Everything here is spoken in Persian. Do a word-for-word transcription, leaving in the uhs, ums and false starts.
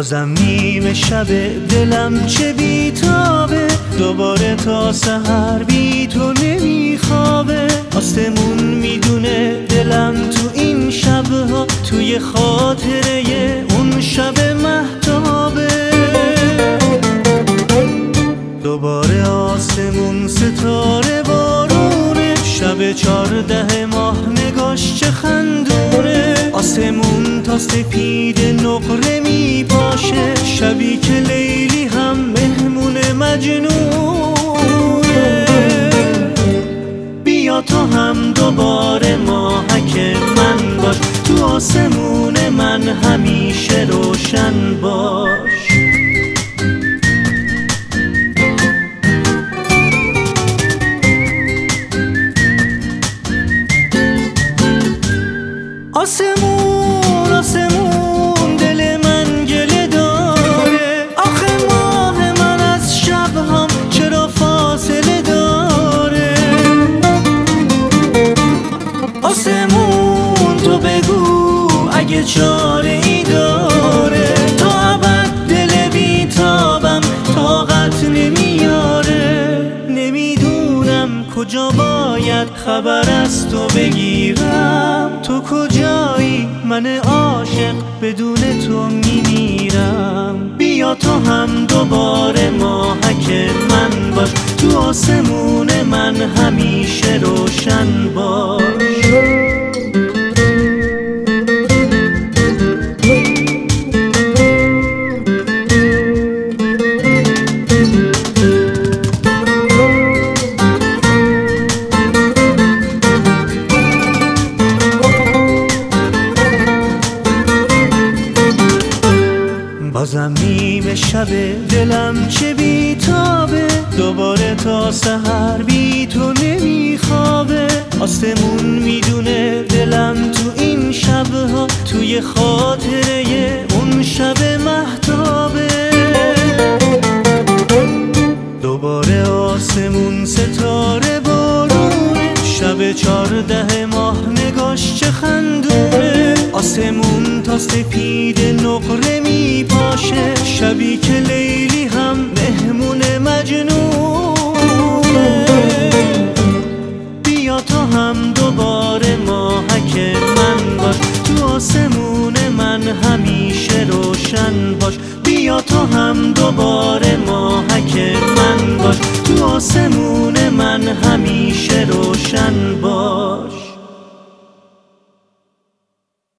بازم نیمه شب دلم چه بیتابه، دوباره تا سحر بی تو نمیخوابه. آسمون میدونه دلم تو این شبها توی خاطره اون شب مهتابه. دوباره آسمون ستاره بارونه، شب چارده ماه نگاش چه خندونه. آسمون تا سپید نقره میپاشه، شبی که لیلی هم مهمون مجنونه. بیا تو هم دوباره ماهک من باش، تو آسمون من همیشه روشن باش. آسمون آسمون دل من گله داره، آخه ماه من از شبهام چرا فاصله داره. آسمون تو بگو اگه چاره ای داره، تا ابد دل بیتابم طاقت نمیاره. نمیدونم کجا باید خبر از تو بگیرم، تو کجایی من عاشق بدون تو میمیرم. بیا تو هم دوباره ماهک من باش، تو آسمون من همیشه روشن باش. بازم نیمه شب دلم چه بیتابه، دوباره تا سحر بی تو نمیخوابه. آسمون میدونه دلم تو این شبها توی خاطره اون شب مهتابه. دوباره آسمون ستاره بارونه، شب چارده ماه نگاش چه خندونه. آسمون تا سپید نقره میپاشه، شبی که لیلی هم مهمون مجنونه. بیا تو هم دوباره ماهک من باش، تو آسمون من همیشه روشن باش. بیا تو هم دوباره ماهک من باش، تو آسمون من همیشه روشن باش.